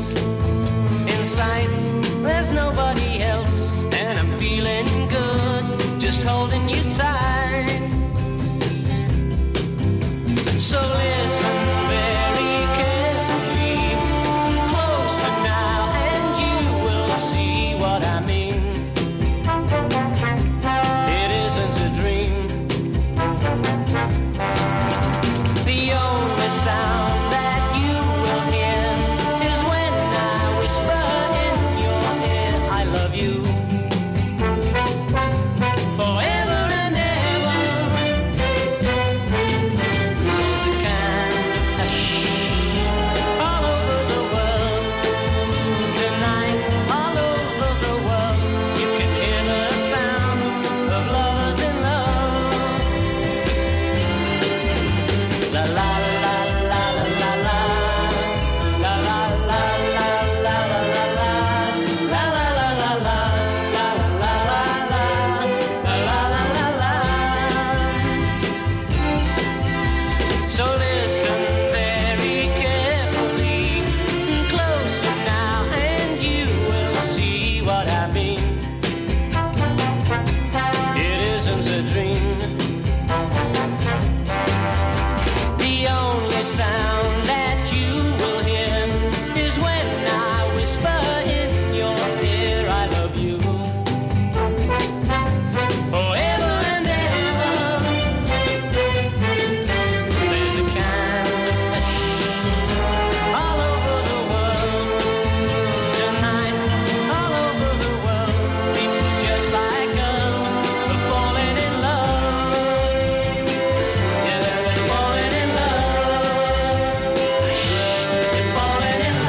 else in sight. There's nobody else, and I'm feeling good, just holding you tight. So listen very carefully, closer now, and you will see what I mean. It isn't a dream. The only sound that you will hear is when I whisper in your ear, I love you. Forever and ever. There's a kind of hush all over the world. Tonight, all over the world, you can hear the sound of lovers in love. La la la la la la la la la la la la la la la la la la la. So listen very carefully, closer now, and you will see what I mean. It isn't a dream. The only sound that you will hear is when I whisper in your ear, I love you. Forever and ever. There's a kind of hush all over the world. Tonight, all over the world, people just like us are falling in love. Yeah, they're falling in love. They're falling in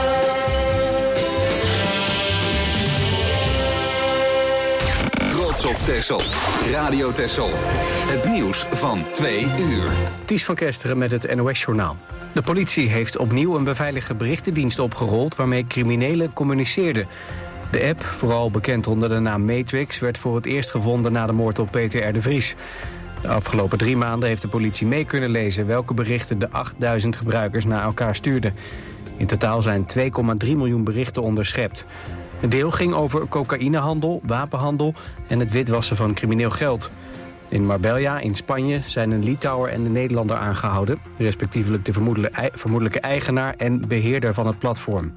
love. Trots op Texel. Radio Texel. Het nieuws van 2 uur. Ties van Kesteren met het NOS-journaal. De politie heeft opnieuw een beveiligde berichtendienst opgerold waarmee criminelen communiceerden. De app, vooral bekend onder de naam Matrix, werd voor het eerst gevonden na de moord op Peter R. de Vries. De afgelopen 3 maanden heeft de politie mee kunnen lezen welke berichten de 8000 gebruikers naar elkaar stuurden. In totaal zijn 2,3 miljoen berichten onderschept. Een deel ging over cocaïnehandel, wapenhandel en het witwassen van crimineel geld. In Marbella in Spanje zijn een Litouwer en een Nederlander aangehouden, respectievelijk de vermoedelijke eigenaar en beheerder van het platform.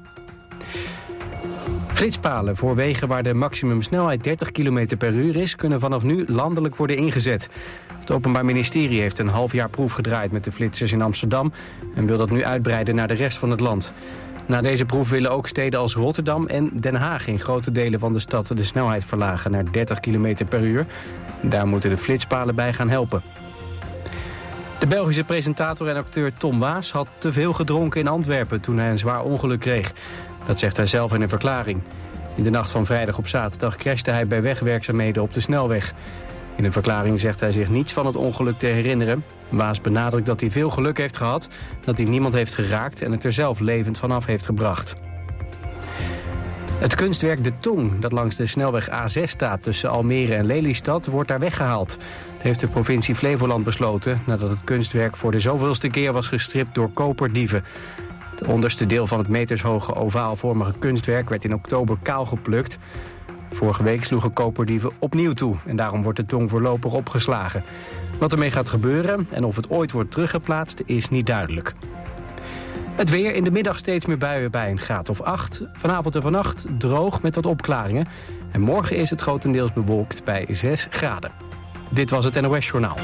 Flitspalen voor wegen waar de maximumsnelheid 30 km per uur is, kunnen vanaf nu landelijk worden ingezet. Het Openbaar Ministerie heeft een half jaar proef gedraaid met de flitsers in Amsterdam en wil dat nu uitbreiden naar de rest van het land. Na deze proef willen ook steden als Rotterdam en Den Haag in grote delen van de stad de snelheid verlagen naar 30 km per uur. Daar moeten de flitspalen bij gaan helpen. De Belgische presentator en acteur Tom Waas had te veel gedronken in Antwerpen toen hij een zwaar ongeluk kreeg. Dat zegt hij zelf in een verklaring. In de nacht van vrijdag op zaterdag crashte hij bij wegwerkzaamheden op de snelweg. In een verklaring zegt hij zich niets van het ongeluk te herinneren. Waas benadrukt dat hij veel geluk heeft gehad, dat hij niemand heeft geraakt en het er zelf levend vanaf heeft gebracht. Het kunstwerk De Tong, dat langs de snelweg A6 staat tussen Almere en Lelystad, wordt daar weggehaald. Dat heeft de provincie Flevoland besloten nadat het kunstwerk voor de zoveelste keer was gestript door koperdieven. Het onderste deel van het metershoge ovaalvormige kunstwerk werd in oktober kaal geplukt. Vorige week sloegen koperdieven opnieuw toe en daarom wordt De Tong voorlopig opgeslagen. Wat ermee gaat gebeuren en of het ooit wordt teruggeplaatst is niet duidelijk. Het weer, in de middag steeds meer buien bij een graad of 8. Vanavond en vannacht droog met wat opklaringen. En morgen is het grotendeels bewolkt bij 6 graden. Dit was het NOS Journaal.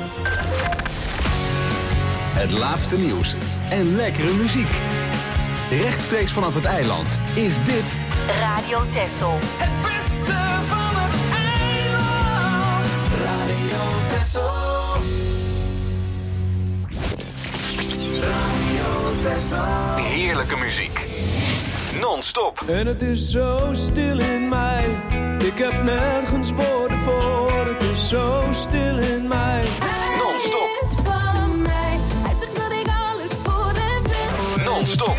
Het laatste nieuws en lekkere muziek. Rechtstreeks vanaf het eiland is dit Radio Texel. Het beste van het eiland. Radio Texel. Radio Texel. heerlijke muziek. Non-stop. En het is zo stil in mij. Ik heb nergens woorden voor. Het is zo stil in mij. Non-stop. Non-stop.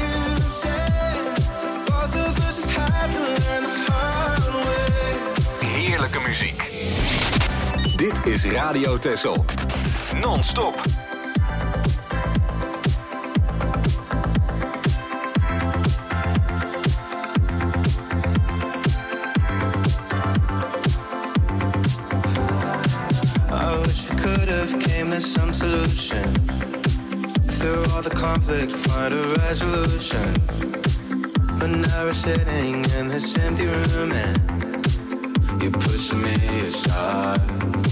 Heerlijke muziek. Dit is Radio Texel. Non-stop. through all the conflict, find a resolution. But now we're sitting in this empty room and you're pushing me aside.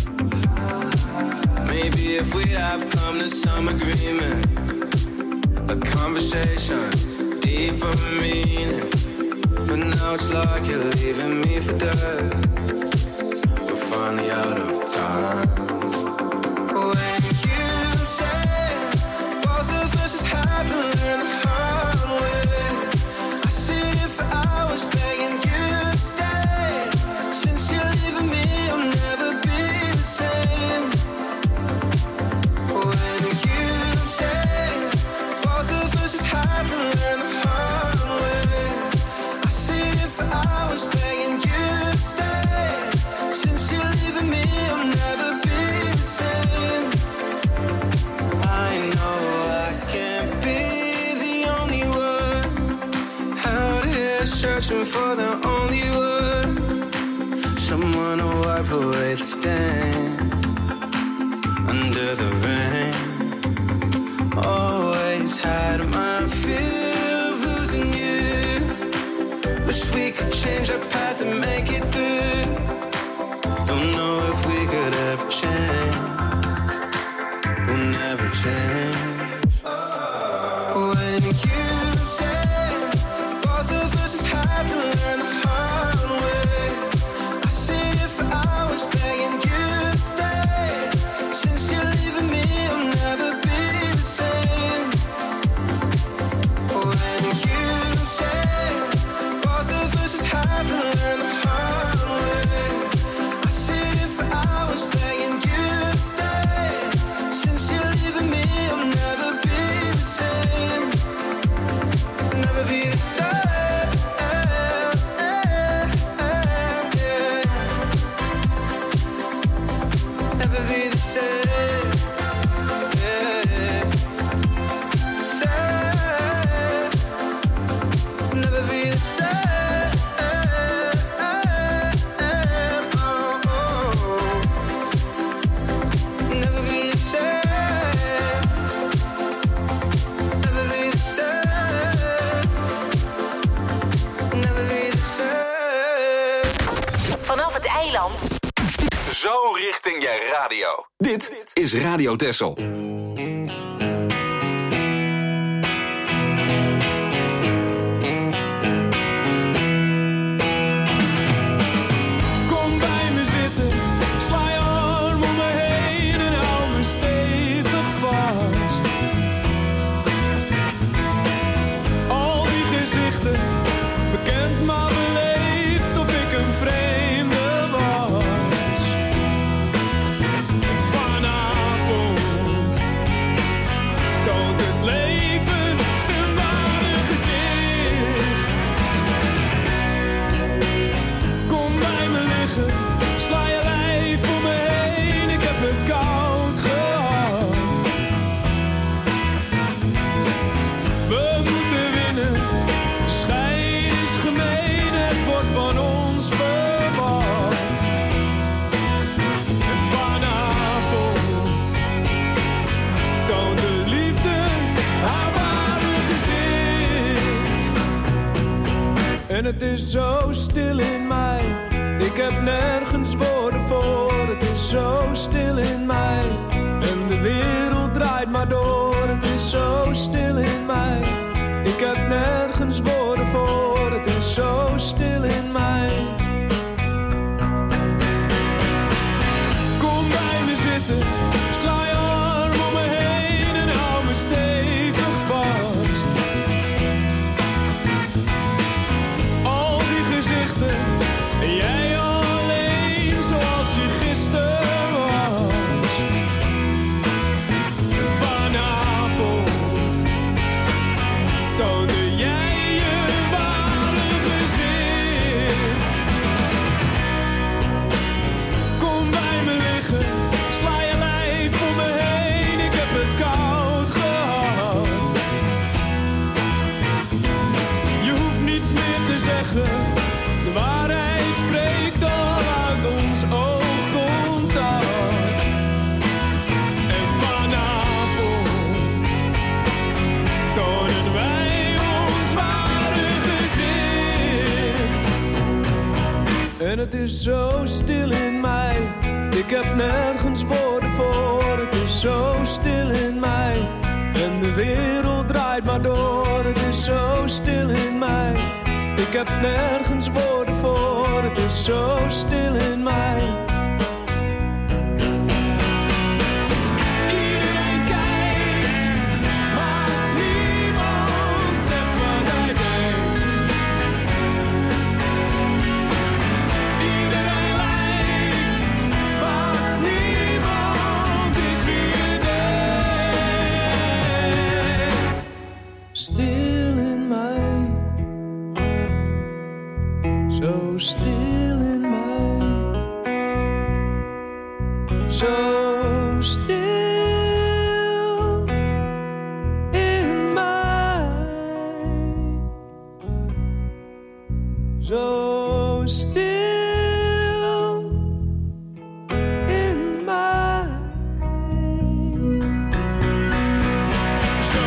Maybe if we'd have come to some agreement, a conversation, deeper meaning. But now it's like you're leaving me for dead. We're finally out of time. When you say both of us just have to learn the hard way, I sit here for hours begging you to stay. Since you're leaving me, I'll never be the same. When you say both of us just have to learn the hard way, I sit here for hours begging you to stay. Since you're leaving me, I'll never be the same. I know I can't be the only one out here searching for the only word, someone to wipe away the stain under the rain. Always had my fear of losing you. Wish we could change our path and make it through. Don't know if we could ever change. We'll never change. When you say both of us just have to learn the hard way, I sit here for hours begging you to stay. Since you're leaving me, I'll never be the same. When you say both of us just have to learn the hard way, I sit here for hours begging you to stay. Since you're leaving me, I'll never be the same. Never be the same. Never be the same. Same. Never be the same. Never be the same. Never be the same. Never be the same. Vanaf het eiland. Zo richting je radio. Dit is Radio Texel. Kom bij me zitten, sla je arm om me heen en hou me stevig vast. Al die gezichten, bekend maar beleefd of ik een vreemde was. En vanavond toont het leven zijn ware gezicht. Kom bij me liggen, sla je lijf om me heen, ik heb het koud gehad. We moeten winnen, de strijd is gemeen, het wordt van ons verwacht. En vanavond toont de liefde haar ware gezicht. En het is zo stil in mij, ik heb nergens woorden voor. Het is zo stil in mij en de wereld draait maar door. Het is zo stil in mij, ik heb nergens woorden voor. Het is zo stil in mij. Kom bij me zitten, sla je arm om me heen en hou me stevig vast. Al die gezichten en jij alleen zoals je gisteren was. En vanavond toonde jij En het is zo stil in mij. Ik heb nergens woorden voor. Het is zo stil in mij. En de wereld draait maar door. Het is zo stil in mij. Ik heb nergens woorden voor. Het is zo stil in mij. Iedereen kijkt, maar niemand zegt wat hij denkt. Iedereen lijkt, maar niemand is wie je denkt. Stil in mij, zo stil in mij, zo stil in mij, zo stil in mij, zo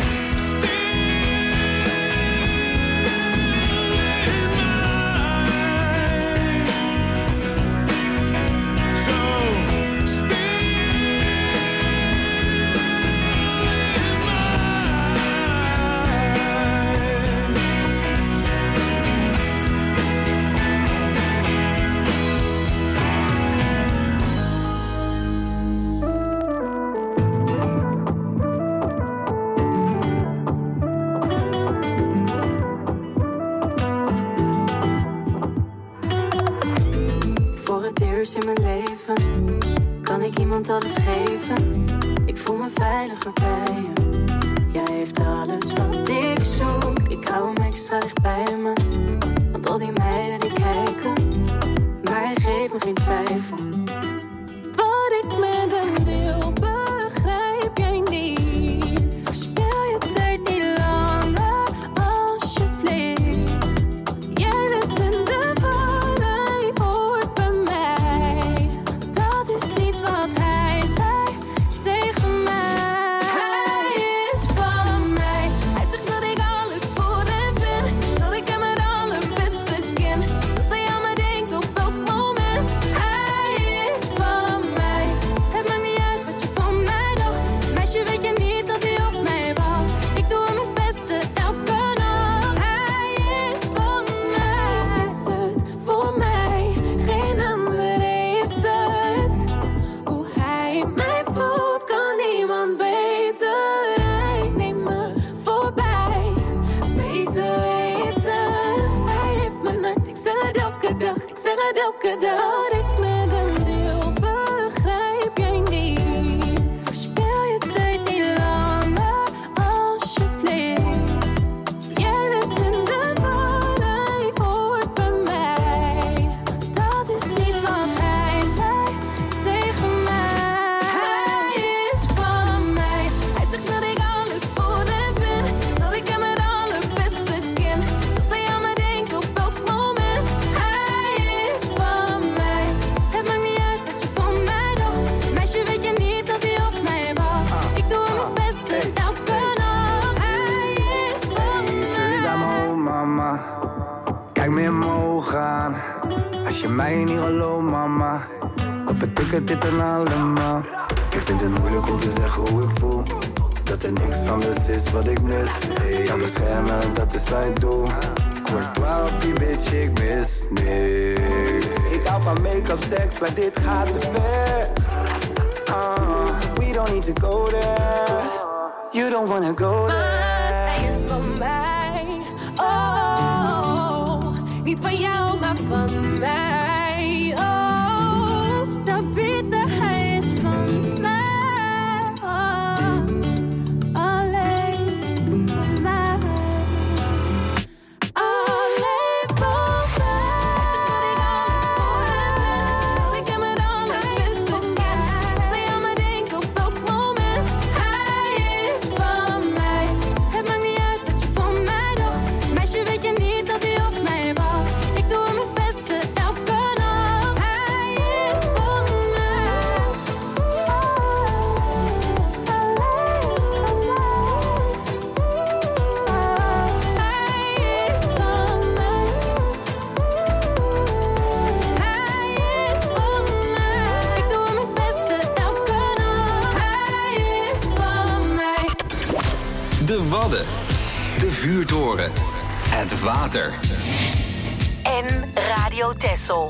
Voor het eerst in mijn leven kan ik iemand alles geven. Ik voel me veiliger bij je. Jij heeft alles wat ik zoek. Ik hou hem extra dicht bij me. Want al die meiden die kijken, maar hij geeft me geen twijfel. Wat ik met hem deel, begrijp jij niet. Verspil je tijd niet langer, alsjeblieft. Jij bent in de war, hij hoort bij mij. Dat is niet wat hij zei tegen mij. Hij is van mij. Hij zegt dat ik alles voor hem ben. Dat ik hem het allerbeste ken. Dat hij aan me denkt op elk moment. Hij is van mij. Het maakt niet uit wat je van mij dacht. Meisje, weet je niet dat hij op mij wacht. Ik doe hem het beste elke nacht. Hij is van mij. Is het voor mij? Geen ander heeft het. Hoe hij mij voelt kan niemand beter. Hij neemt me voorbij. Beter weten. Hij heeft mijn hart. Ik zeg het elke dag. Ik zeg het elke dag. Wat ik met hem deel, begrijp jij niet. Verspil je tijd niet langer, alsjeblieft. Jij bent in de war, hij hoort bij mij. Dat is niet wat hij zei tegen mij. Hij is van mij. Hij zegt dat ik alles voor hem ben. Dat ik hem het allerbeste ken. Dat hij aan me denkt op elk moment. Hij is van mij. Het maakt niet uit wat je van mij dacht. Meisje, weet je niet dat hij op mij wacht. Ik doe hem het beste elke nacht. Hij is van Zul je daar maar om, mama? Kijk me in mijn ogen aan. Als je mij niet gelooft, mama, wat betekent dit dan allemaal? Ik vind het moeilijk om te zeggen hoe ik voel. Dat er niks anders is wat ik mis. Hey, jou beschermen, dat is wat ik doe. Courtois op die bitch, ik mis niks. Ik hou van make-up, seks, maar dit gaat te ver. We don't need to go there. You don't wanna go there. Hij is van mij. Oh, niet van jou, maar van mij. Oh, dat bitte, hij is van mij. Oh, alleen van mij. Alleen van mij. Hij zegt dat ik alles voor hem ben. Dat ik hem het allerbeste ken. Dat hij aan me denkt op elk moment. Hij is van mij. Het maakt niet uit wat je van mij dacht. Meisje, weet je niet dat hij op mij wacht. Ik doe hem het beste elke de Wadden, de vuurtoren, het water. En Radio Texel.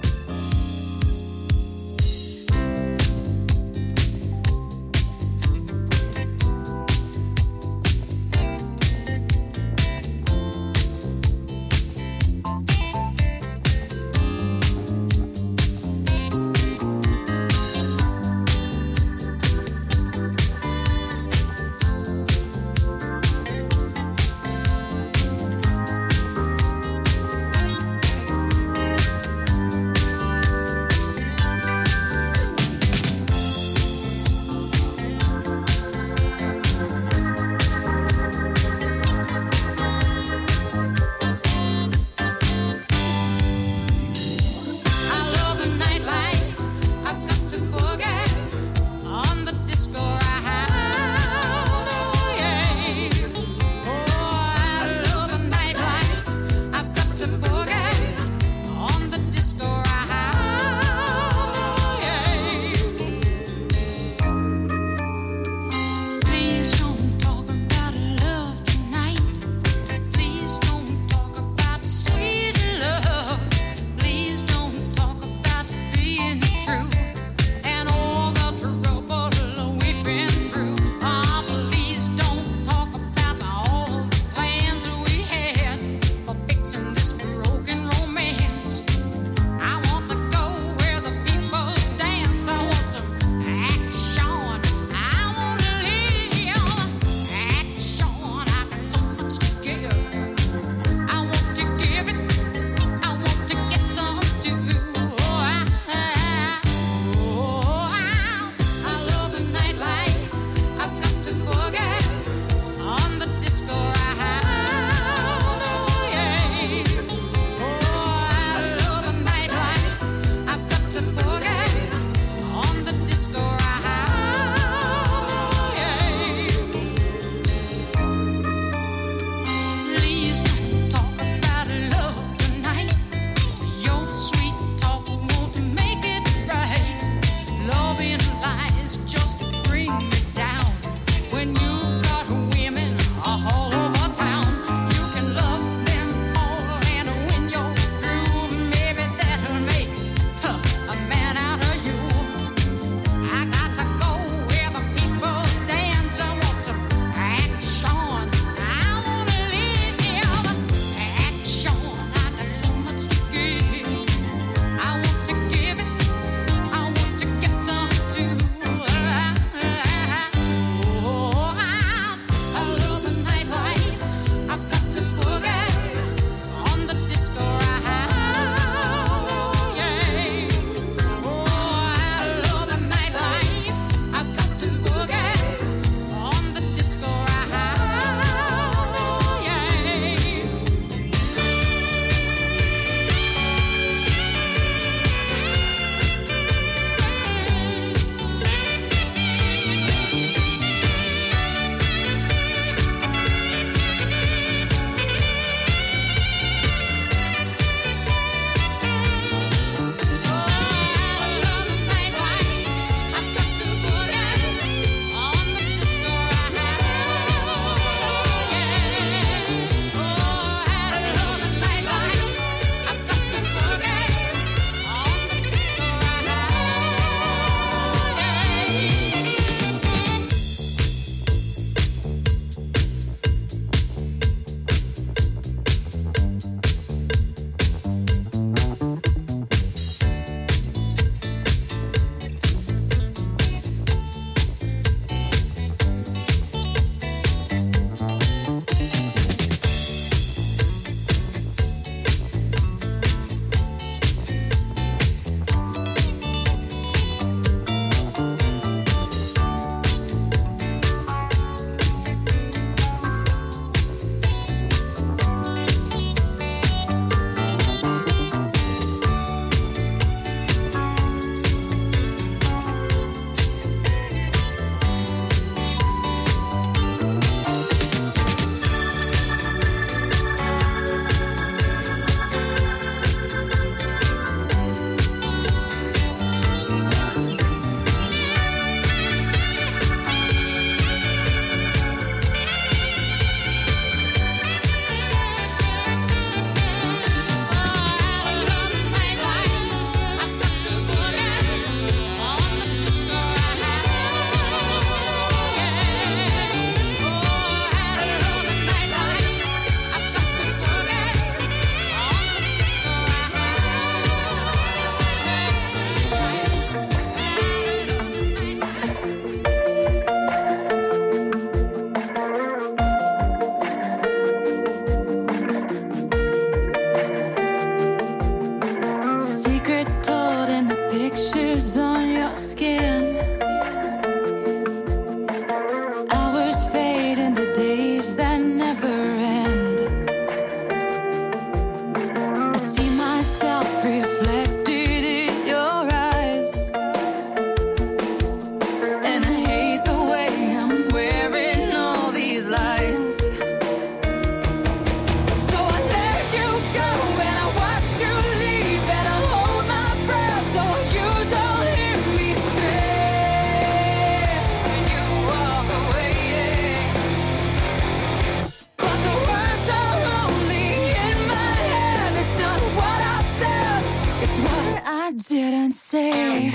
didn't say.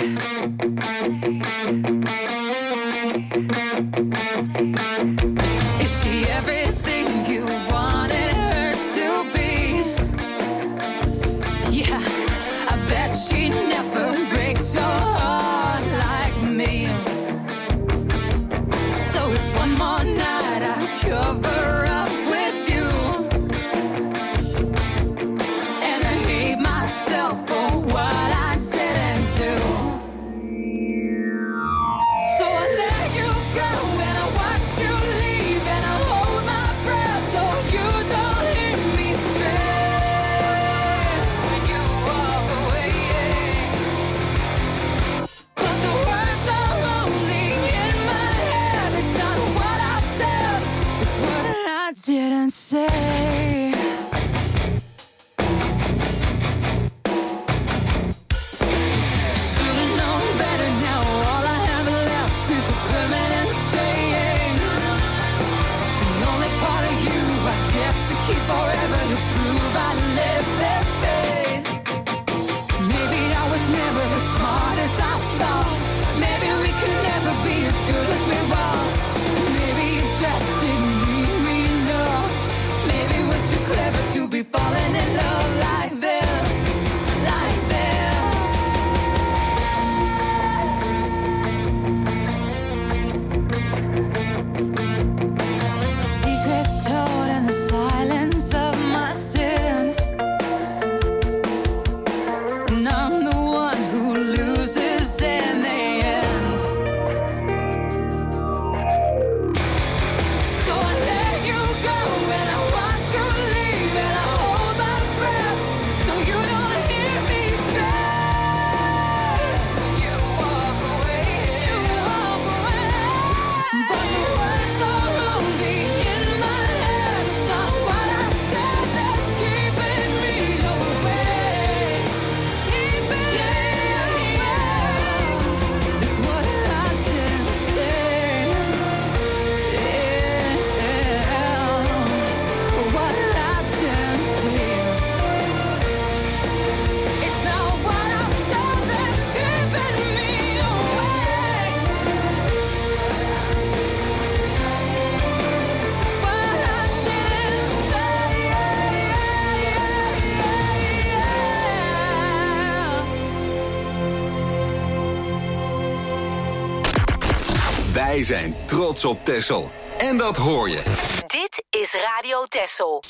Is she everything you wanted her to be? Yeah, I bet she never breaks your heart like me. So it's one more night I cover up with you, and I hate myself for what I didn't do. So I let you go and I watch you leave, and I hold my breath so you don't hear me scream when you walk away. But the words are only in my head. It's not what I said, it's what I didn't say. Should've known better now. All I have left is a permanent stain. The only part of you I get to keep forever to prove I live this fate. Maybe I was never as smart as I thought. Maybe we could never be as good as we were. Maybe you just didn't need me enough. Maybe we're too clever to be falling in love like this, like this. Secrets told in the silence of my sin, and I'm the one who loses in the end. So I let you go and I watch you leave, and I hold my breath so you don't hear me say you walk away, you walk away. But the words are only in my head. It's not what I said that's keeping me away. Keeping me away. It's what I didn't say. What I didn't say. It's not what I said that's keeping me away. What I didn't say. Wij zijn trots op Texel. En dat hoor je. Dit is Radio Texel.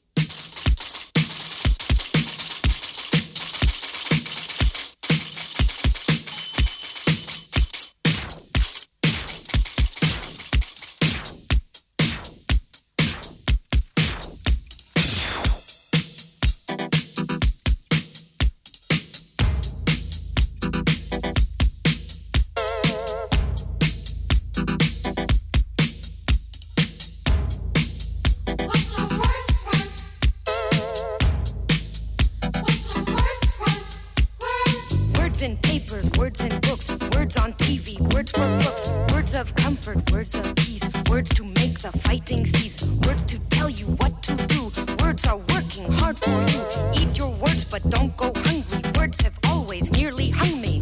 Words in papers, words in books, words on TV, words for crooks, words of comfort, words of peace, words to make the fighting cease, words to tell you what to do. Words are working hard for you. Eat your words, but don't go hungry. Words have always nearly hung me.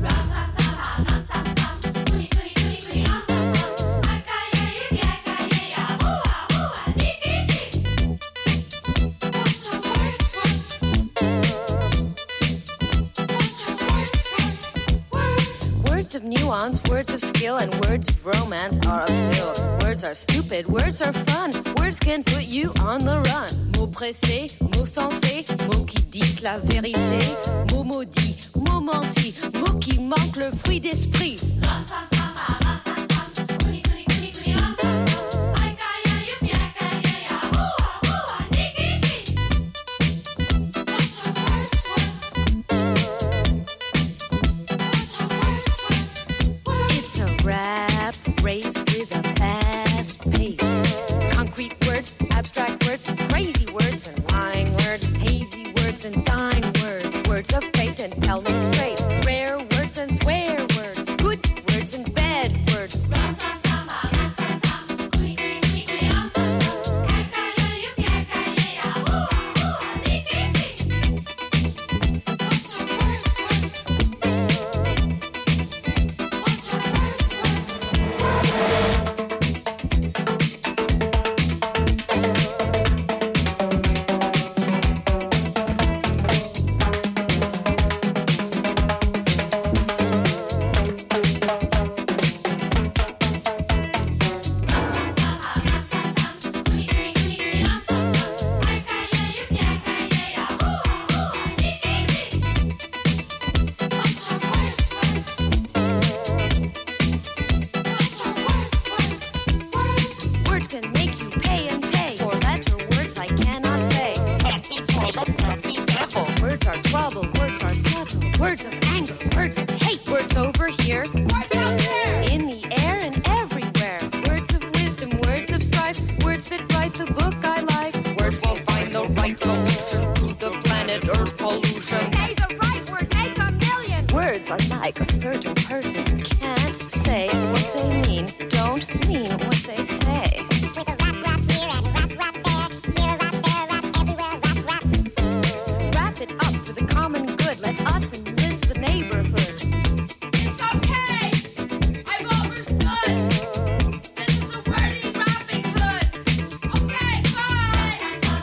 Words of nuance, words of skill, and words of romance are a pill. Words are stupid, words are fun. Words can put you on the run. Mots pressés, mots sensés, mots qui disent la vérité. Mots maudits, mots mentis, mots qui manquent le fruit d'esprit. It's a rap race with a fast pace. Concrete words, abstract words, crazy words and lying words, hazy words and dying words, words of faith and tell me straight, rare words and swear words, good words and bad words, words are like a certain person can't say what they mean, don't mean what they say. With a rap here and rap there, here a rap there, rap everywhere, rap. Wrap it up for the common good. Let us enlist the neighborhood. It's okay. I've overstood. This is a wordy rapping hood. Okay, bye.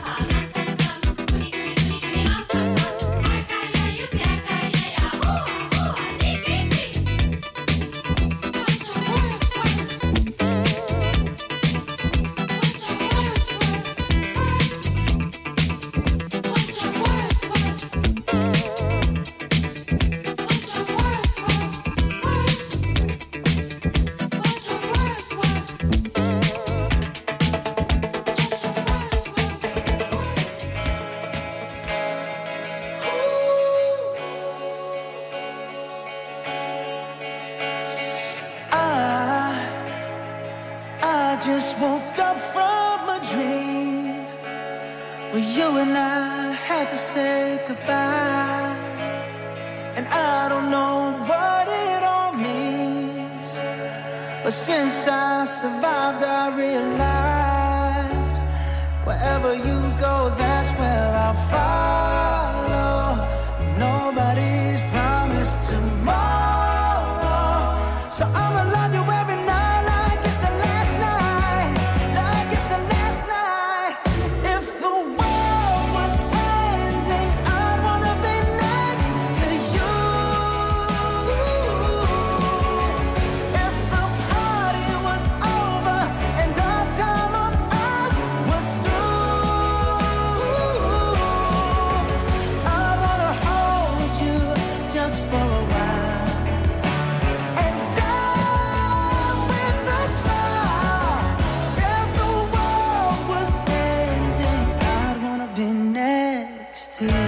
I just woke up from a dream where you and I had to say goodbye. And I don't know what it all means, but since I survived, I realized wherever you go, that's where I'll follow. Nobody's promised tomorrow, so I'ma love you every night like it's the last night, like it's the last night. If the world was ending, I'd wanna be next to you. If the party was over and our time on earth was through, I'd wanna hold you just for a while and die with a smile. If the world was ending, I'd wanna be next to you.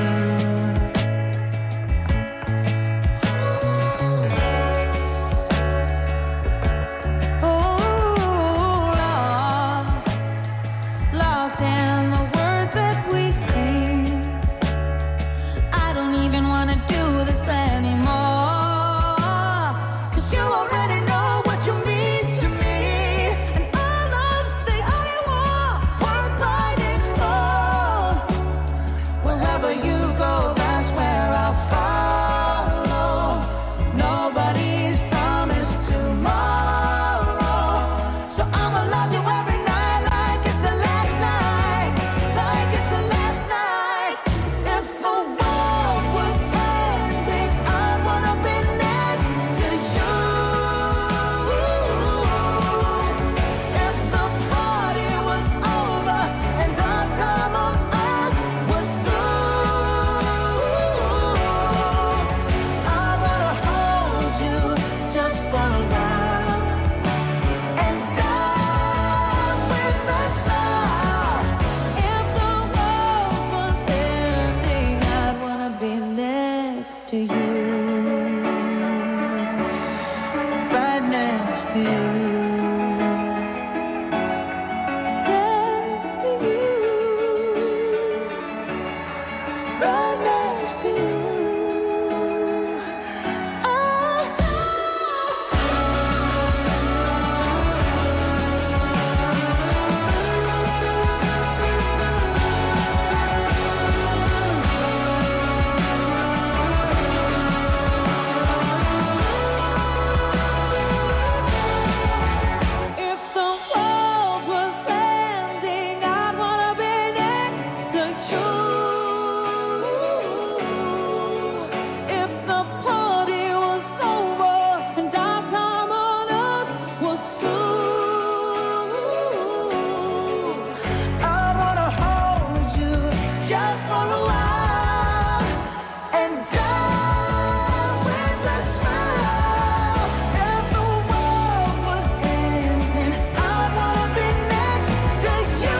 Lost in the words that we scream. I don't even wanna do this anymore, 'cause you already know what you mean to me, and our love's the only war worth fighting for. Wherever you go, that's where I'll follow. Nobody's promised tomorrow, so I'ma love you every night like it's the last night, like it's the last night. If the world was ending, I'd wanna be next to you. If the party was over and our time on earth was through, I'd wanna hold you just for a while and die with a smile. If the world was ending, I'd wanna be next to you. Right next to you. Next to you. Right next to you. If the world was ending, I'd wanna be next to you. If the party was over and our time on earth was through, I wanna hold you just for a while and die with a smile. If the world was ending, I wanna be next to you.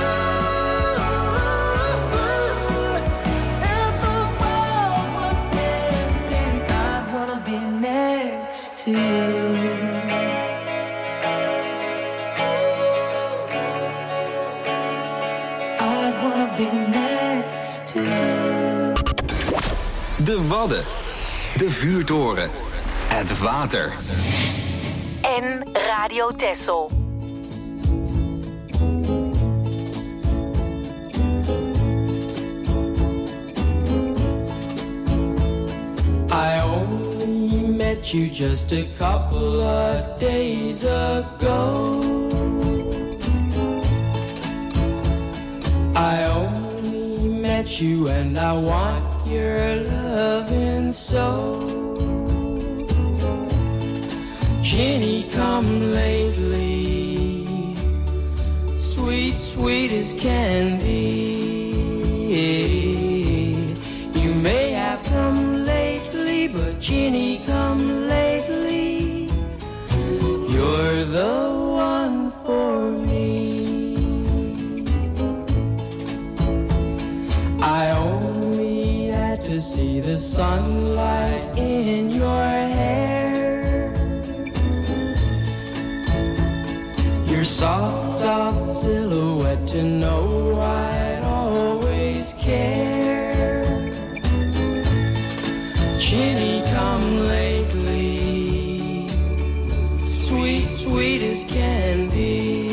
If the world was ending, I wanna be next to you. I wanna be next to you. De Wadden. De Vuurtoren. Het water. En Radio Texel. I only met you just a couple of days ago. I only met you and I want your loving so. Jenny, come lately, sweet, sweet as can be. You may have come lately, but Jenny, come lately. You're the one for me. I only had to see the sunlight in your hair. Your soft, soft silhouette to know I'd always care. Jenny, come lately, sweet, sweet as can be.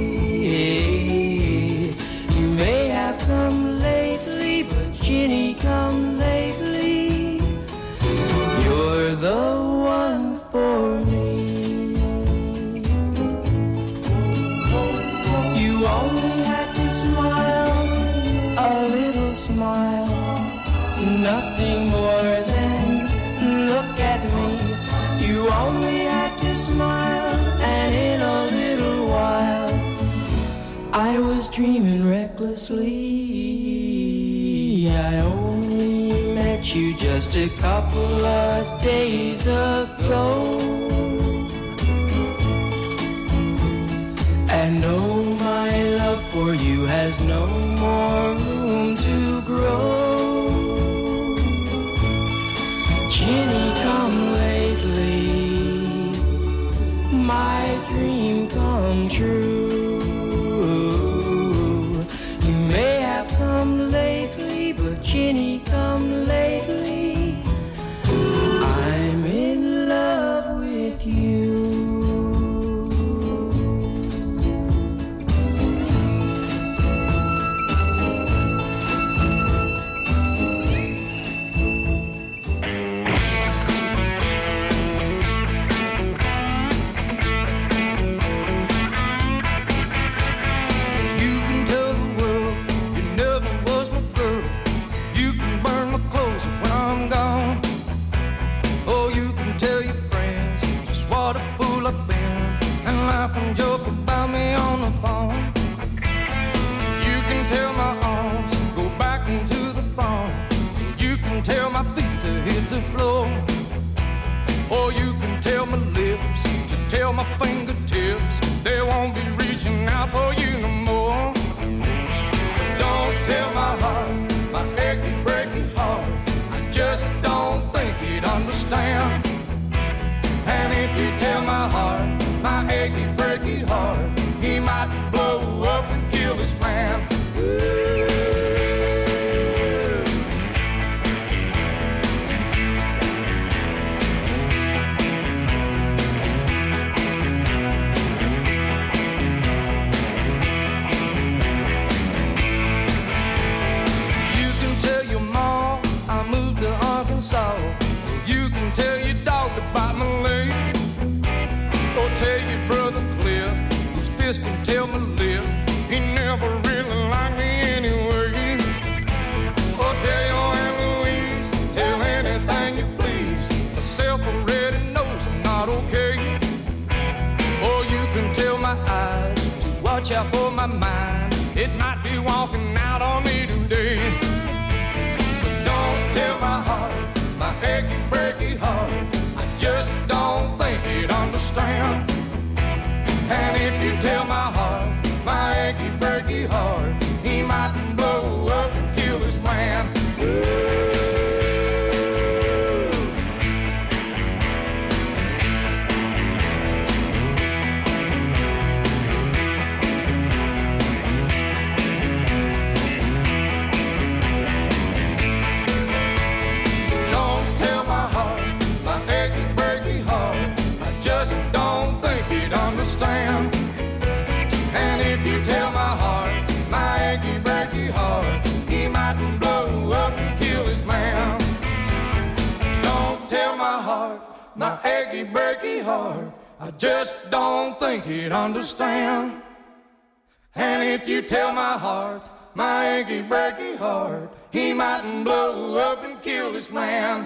You may have come lately, but Jenny, come lately. You're the one for me. You only had to smile, a little smile, nothing more than look at me. You only had to smile, and in a little while I was dreaming recklessly. I only met you just a couple of days ago. And oh, my love for you has no more room to grow. Jenny, come lately, my dream come true. You may have come lately, but Jenny, come lately. I'm in love with you. And joke about me on the phone. You can tell my arms go back into the phone. You can tell my feet to hit the floor. Or you can tell my lips to tell my fingertips they won't be reaching out for you no more. Don't tell my heart, my achy, breaky heart, I just don't think he'd understand. And if you tell my heart, my achy, breaky heart, he might blow up and kill this man. You can tell your mom I moved to Arkansas. You can tell your dog about my leg. Or tell your brother Cliff, whose fist can tell my lip, he never really liked me anyway. Or tell your Aunt Louise, tell anything you please, myself already knows I'm not okay. Or you can tell my eyes to watch out for my mind, it might be walking out on me today. But don't tell my heart, my achy, breaky heart, I just don't think he'd understand. And if you tell my heart, my achy, breaky heart, he might blow up and kill this man. my achy breaky heart. I just don't think he'd understand. And if you tell my heart, my achy breaky heart, he mightn't blow up and kill this man.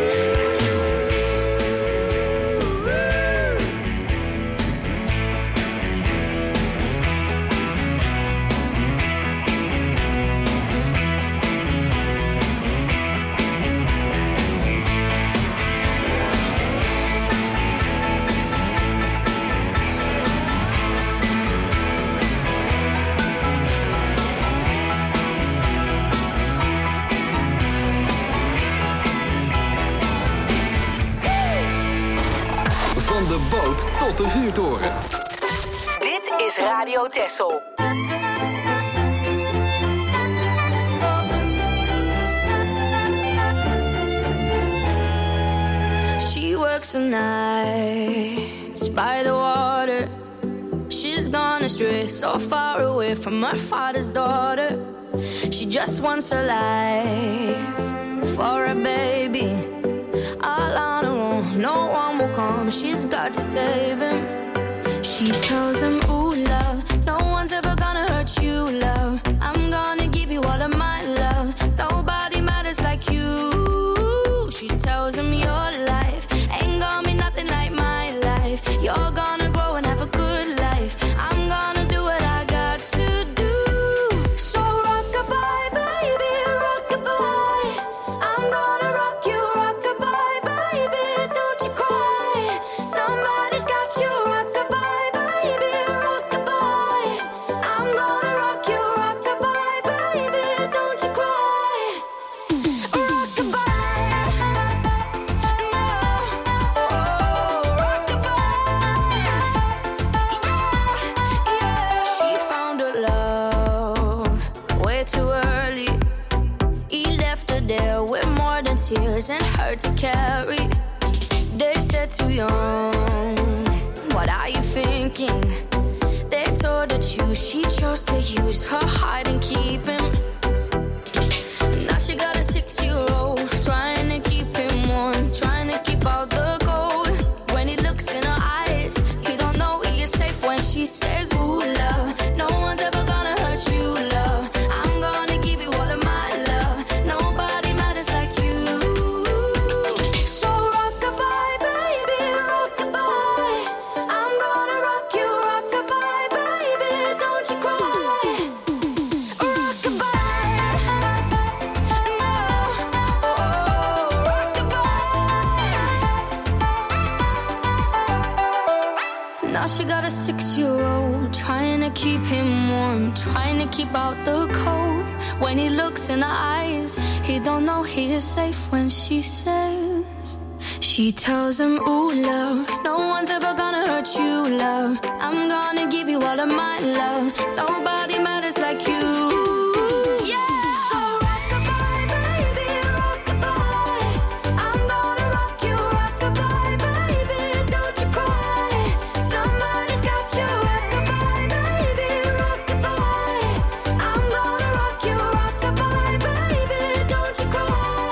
Van de boot tot de vuurtoren. Dit is Radio Texel. She works the nights by the water. She's gone astray, so far away from her father's daughter. She just wants a life for a baby. All on her own, no one will come. She's got to save him. She tells him, ooh, love, no one's ever gonna hurt you, love. I'm gonna give you all of my love. Nobody matters like you. She tells him, your life ain't gonna be nothing like my life. You're gonna grow and have a good life. I'm gonna do what I got to do. So rock-a-bye, baby, rock-a-bye. I'm gonna rock you, rock-a-bye, baby, don't you cry. Somebody's got you, rock-a-bye, baby, rock-a-bye. I'm gonna rock you, rock-a-bye, baby, don't you cry. Rock-a-bye. She found her love way too early. He left her there with more than tears and hurt to carry. They said too young, what are you thinking? They told her to, she chose to use her heart and keep him. Now she got a 6-year-old, trying to keep him warm, trying to keep out the cold. When he looks in her eyes, he don't know he is safe when she says, ooh, love, no one's ever gonna hurt you, love. I'm gonna give you all of my love. Nobody matters like you. So rock-a-bye, baby, rock-a-bye. I'm gonna rock you, rock-a-bye, baby, don't you cry. Rock-a-bye. Now she got a 6-year-old, trying to keep him warm, trying to keep out the cold. When he looks in her eyes, he don't know he is safe when she says. She tells him, ooh, love, no one's ever gonna hurt you, love. I'm gonna give you all of my love. Nobody matters like you. Yeah. So rock-a-bye, baby, rock-a-bye. I'm gonna rock you, rock-a-bye, baby, don't you cry. Somebody's got you, rock-a-bye, baby, rock-a-bye. I'm gonna rock you, rock-a-bye, baby, don't you cry.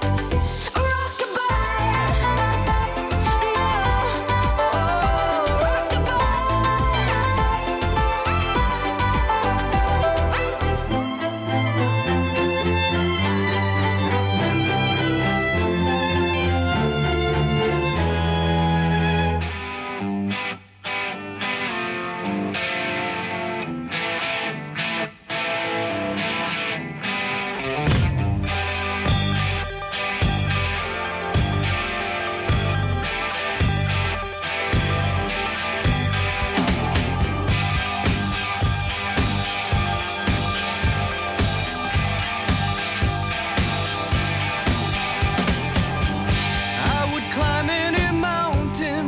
I would climb any mountain,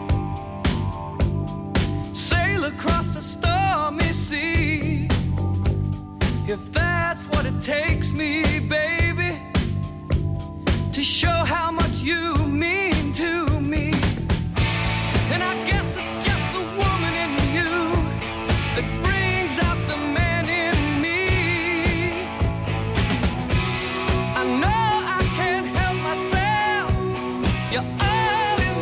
sail across the stormy sea, if that's what it takes me, baby, to show how much you mean to me. And I guess it's just the woman in you that brings out the man in me. I know I can't help myself. You're all in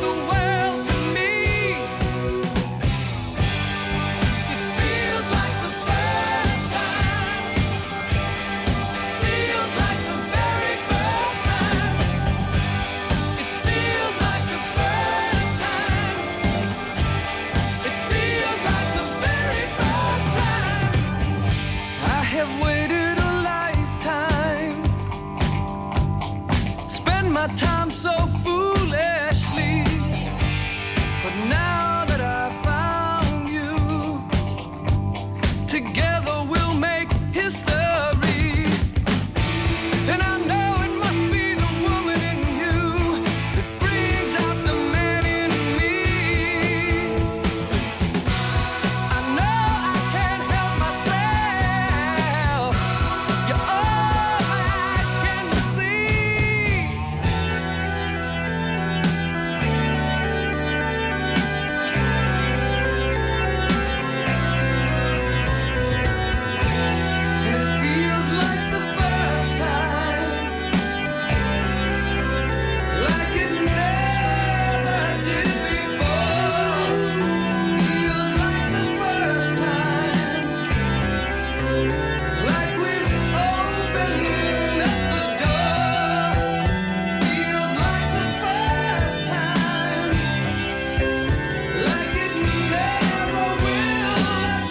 my time so foolishly. But now that I found you, together we'll make history. And I know it must be the woman in you that brings out the man in me. I know I can't help myself. You're all my eyes can see. And it feels like the first time, like it never did before. Feels like the first time, like we're opening up the door. Feels like the first time, like it never will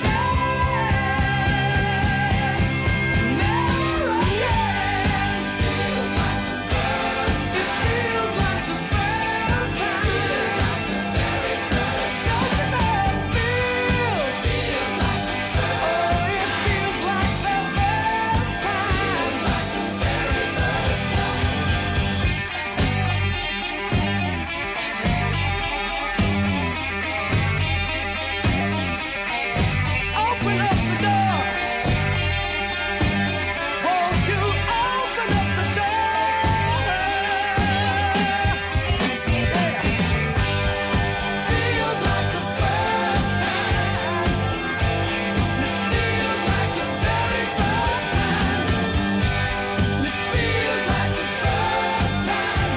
again. Never again. Feels like the first time. It feels like the first time. Feels like the very first time. Don't you know it feels? Feels like the first time. Oh, it feels like the first time. Feels like the very first time. Open up the door. Won't you open up the door? Yeah. Feels like the first time. It feels like the very first time. It feels like the first time.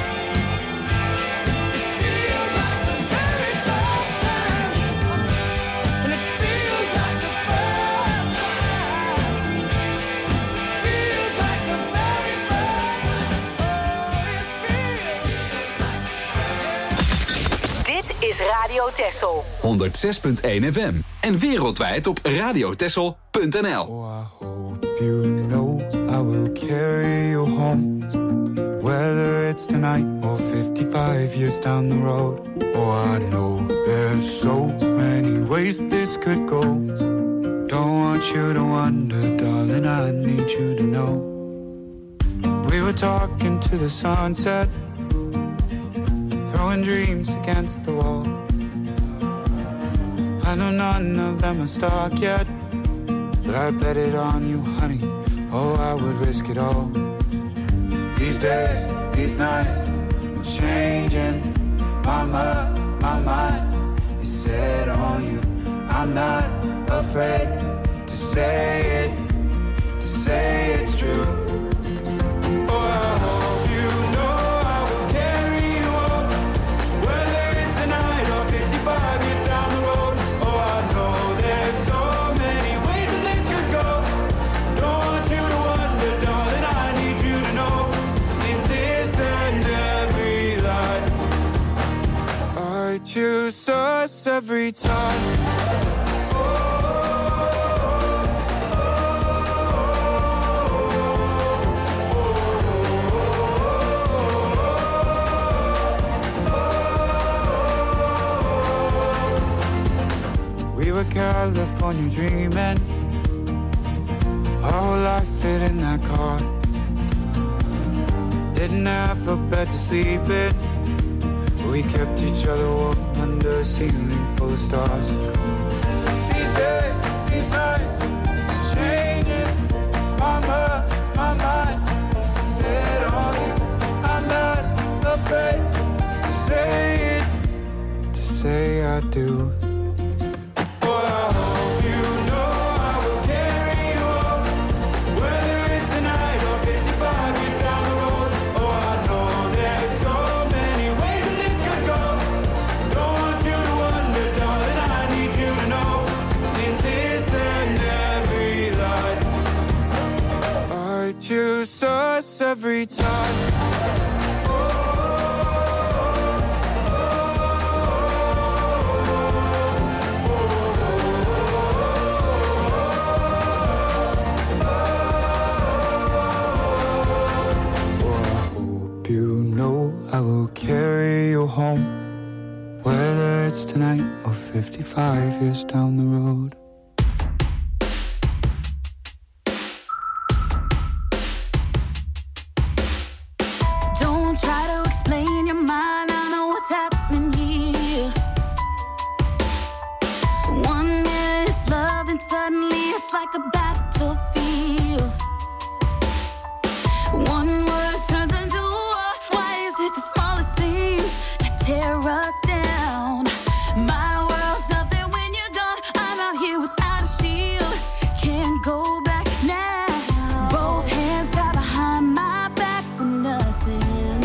It feels like the very first time. And it feels like the first time. Feels like the very first time. Dit is Radio Texel. 106.1 FM. En wereldwijd op radiotessel.nl. You know I will carry you home, whether it's tonight or 55 years down the road. Oh, I know there's so many ways this could go. Don't want you to wonder, darling, I need you to know. We were talking to the sunset, throwing dreams against the wall. I know none of them are stuck yet, but I bet it on you, honey. Oh, I would risk it all. These days, these nights, I'm changing my mind is set on you. I'm not afraid to say it's true. Oh, I hope you know I will carry you on, whether it's tonight or 55 years down the road. Oh, I know there's so many ways that this could go. Don't want you to wonder, darling, I need you to know. In this and every life, I choose us every time. We were California dreaming, our whole life fit in that car. Didn't have a bed to sleep in, we kept each other warm under a ceiling full of stars. These days, these nights, changing my mind, set on you. I'm not afraid to say I do. Choose us every time. Oh, I hope you know home, whether it's tonight or 55 years down the road. Don't try to explain your mind, I know what's happening here. One minute it's love and suddenly it's like a battlefield. One word turns into a war. Why is it the smallest things that tear us down? My world's nothing when you're gone. I'm out here without a shield, can't go back now. Both hands tied behind my back with nothing.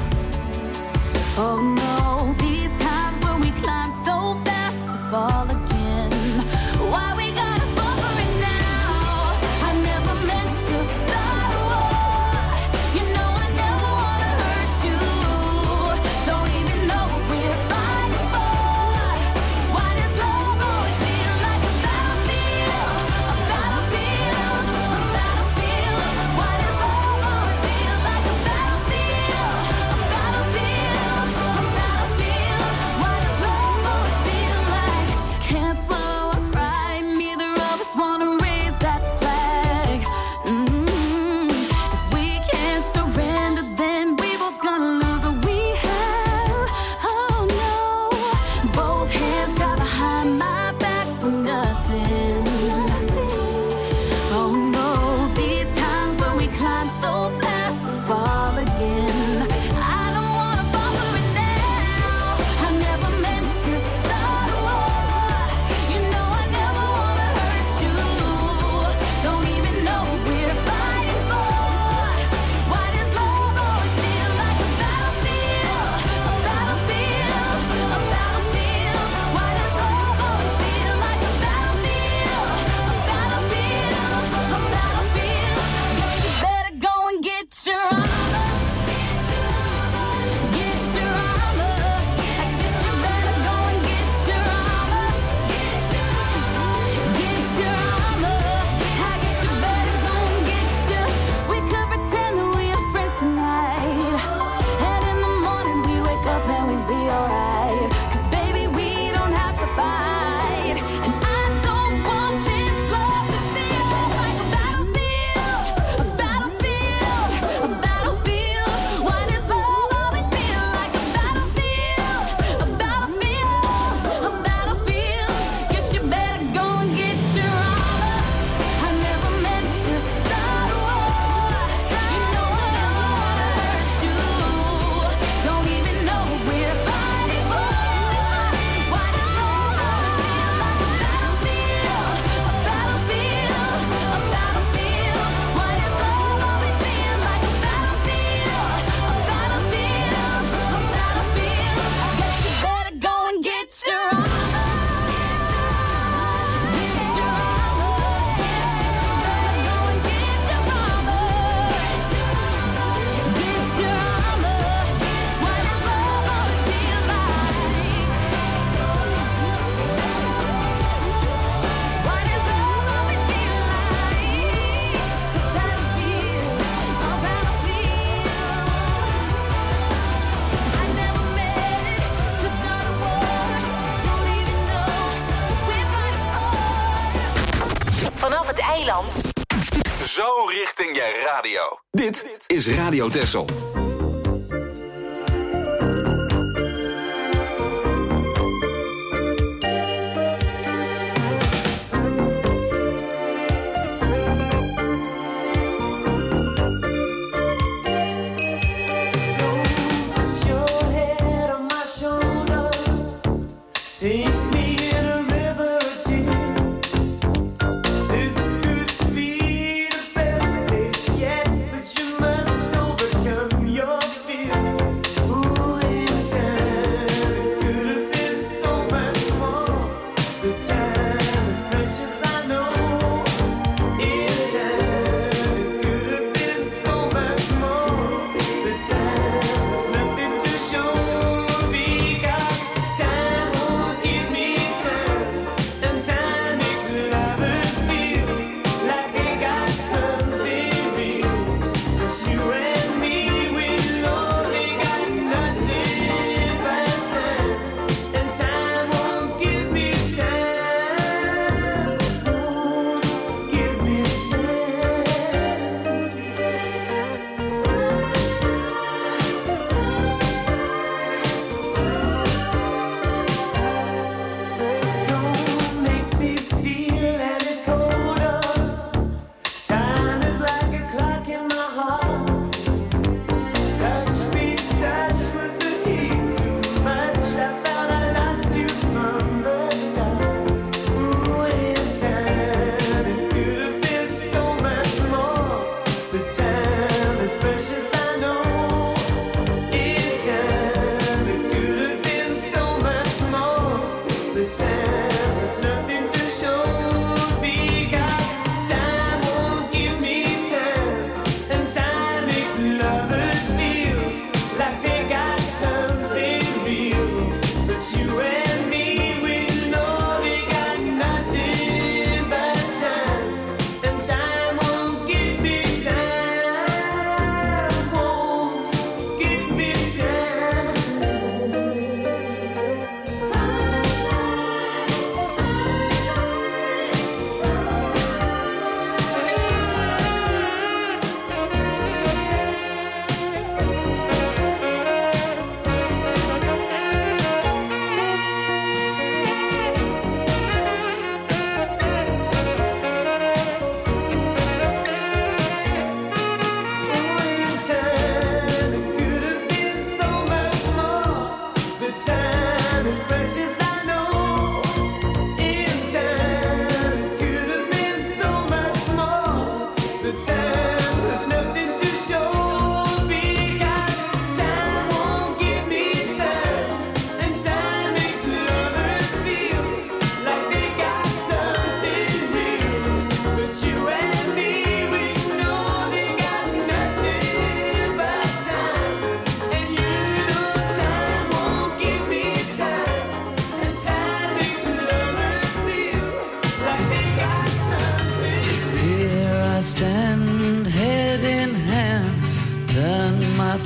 Oh no, these times when we climb so fast to fall again. Why we gotta fall for it now? I never meant to start a war. You know I never wanna hurt you. Don't even know what we're fighting for. Why does love always feel like a battlefield? A battlefield, a battlefield. Why does love always feel like a battlefield? A battlefield, a battlefield. Why does love always feel like can't swallow our pride? Neither of us wanna raise that flag. If we can't surrender, then we both gonna lose what we have. Oh no, both hands tied behind my back for nothing. Oh no, these times when we climb so fast to fall again. I don't wanna fall for it now. I never meant to start a war. You know I never wanna hurt you. Don't even know what we're fighting for. Why does love always feel like a battlefield? A battlefield, a battlefield. Why does love always feel like a battlefield? A battlefield, a battlefield. Guess you better go and get your armor. Get your armor. I guess you better go and get your armor. Get your armor. I guess you better go and get your. We could pretend that we are friends tonight, and in the morning we wake up and we be alright. 'Cause baby we don't have to fight, and I don't want this love to feel like a battlefield. A battlefield, a battlefield. Why does love always feel like a battlefield? A battlefield, a battlefield. Guess you better go and get your armor. I never meant to start a war. You know I never wanna hurt you. Don't even know what we're fighting for. Why does love always feel like a battlefield? A battlefield, a battlefield. Why does love always feel like a battlefield? A battlefield, a battlefield. Guess you better go and get your armor. Get your armor. Guess you better go and get your armor. Get your armor. Why does love always feel like? Why does love always feel like a battlefield? A battlefield. I never meant to start a war. Don't even know what we're fighting for. Vanaf het eiland Zo richting je radio. Dit is Radio Texel. Put your head on my shoulder, sink me in a river of tears. This could be the best place yet, but you must overcome your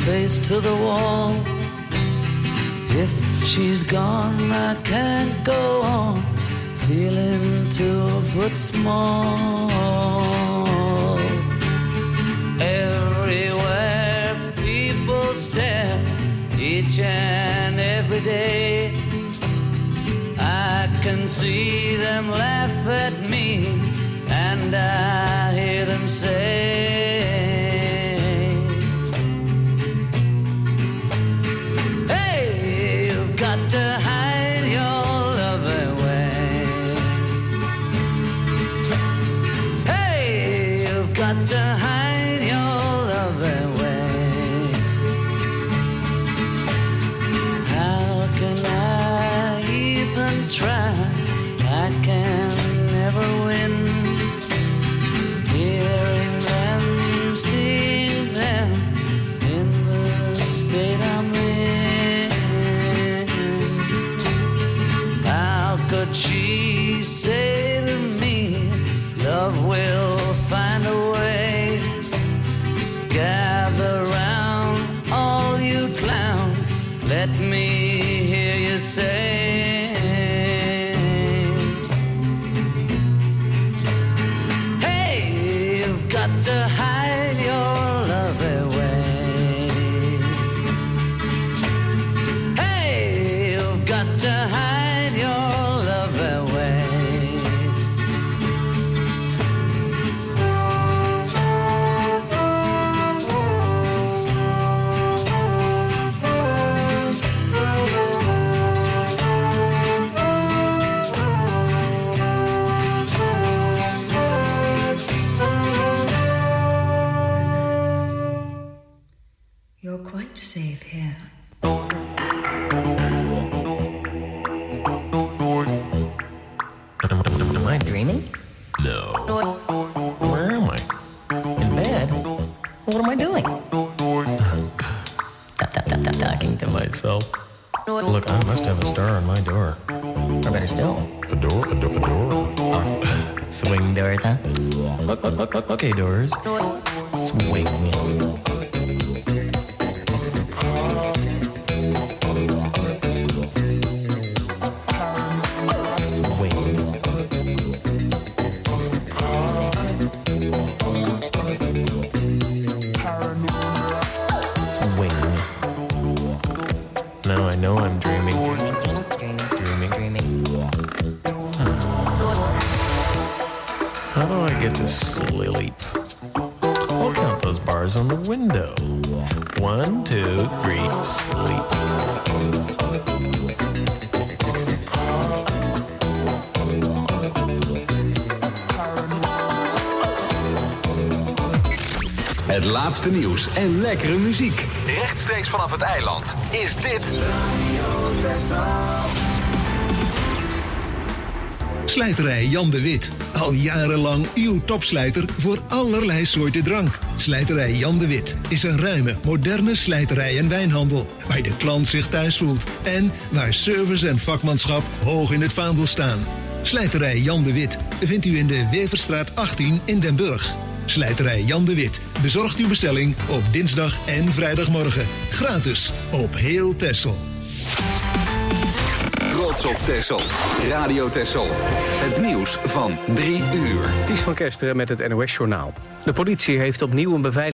face to the wall. If she's gone, I can't go on, feeling 2 foot small. Everywhere people stare, each and every day. I can see them laugh at me, and I hear them say, hey, you've got to hide your love away. Hey, you've got to hide your love away. How can I even try? I can never win. Hearing them, seeing them in the state I'm in. How could she say to me, love will find a way? Gather round, all you clowns, let me hear you say, hey, you've got to hide your love away. Hey, you've got to hide your love away. You're quite safe here. Am I dreaming? No. Where am I? In bed? What am I doing? Talking to myself. Look, I must have a star on my door. Or better still, a door? Swing doors, huh? Okay, doors. Swing. Now I know I'm dreaming. Dreaming. How do I get to sleep? I'll count those bars on the window. 1, 2, 3, sleep. Het laatste nieuws en lekkere muziek. Rechtstreeks vanaf het eiland is dit... Slijterij Jan de Wit. Al jarenlang uw topslijter voor allerlei soorten drank. Slijterij Jan de Wit is een ruime, moderne slijterij en wijnhandel. Waar de klant zich thuis voelt. En waar service en vakmanschap hoog in het vaandel staan. Slijterij Jan de Wit vindt u in de Weverstraat 18 in Den Burg. Slijterij Jan de Wit bezorgt uw bestelling op dinsdag en vrijdagmorgen. Gratis op heel Texel. Trots op Texel. Radio Texel. Het nieuws van 3 uur. Ties van Kesteren met het NOS-journaal. De politie heeft opnieuw een beveiliging